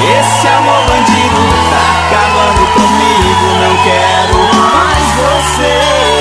Esse amor bandido tá acabando comigo, não quero mais você.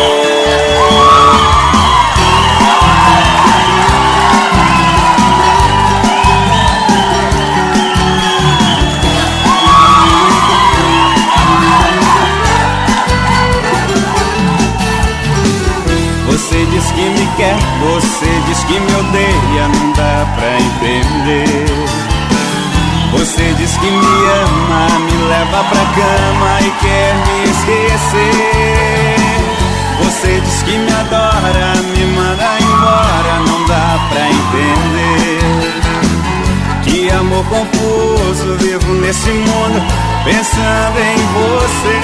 Você diz que me quer, você diz que me odeia, não dá pra entender. Você diz que me ama, me leva pra cama e quer me esquecer. Você diz que me adora, me manda embora, não dá pra entender. Que amor confuso, vivo nesse mundo pensando em você.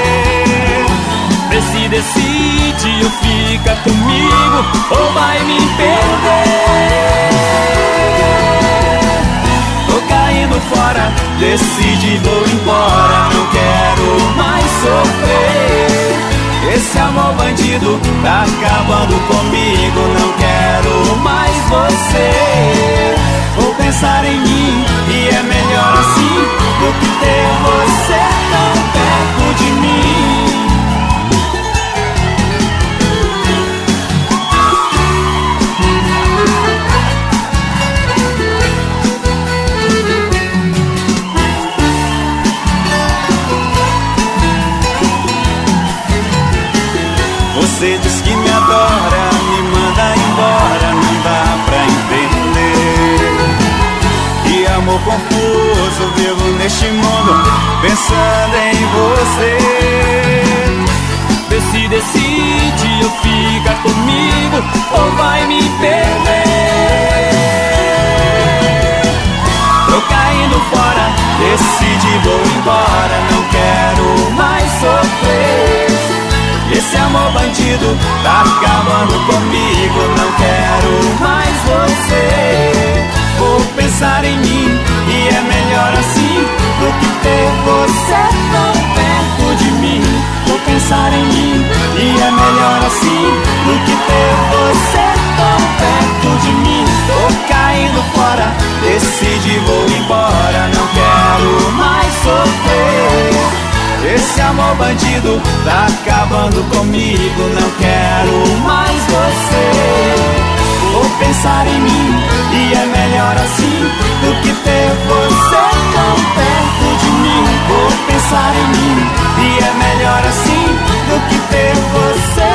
Vê se decide ou fica comigo ou vai me perder. Tô caindo fora, decide, vou embora, não quero mais sofrer. Esse amor bandido tá acabando comigo, não quero mais você. Vou pensar em mim e é melhor assim do que ter você tão perto de mim. Você diz que me adora, me manda embora, não dá pra entender. Que amor confuso, vivo neste mundo pensando em você. Vê se decide ou fica comigo ou vai me perder. Tô caindo fora, decide, vou embora, não quero mais sofrer. Esse amor bandido tá acabando comigo, não quero mais você. Vou pensar em mim e é melhor assim do que ter você tão perto de mim. Vou pensar em mim e é melhor assim do que ter você tão perto de mim. Tô caindo fora, decide, vou embora, não quero mais sofrer. Esse amor bandido tá acabando comigo, não quero mais você. Vou pensar em mim e é melhor assim do que ter você tão perto de mim. Vou pensar em mim e é melhor assim do que ter você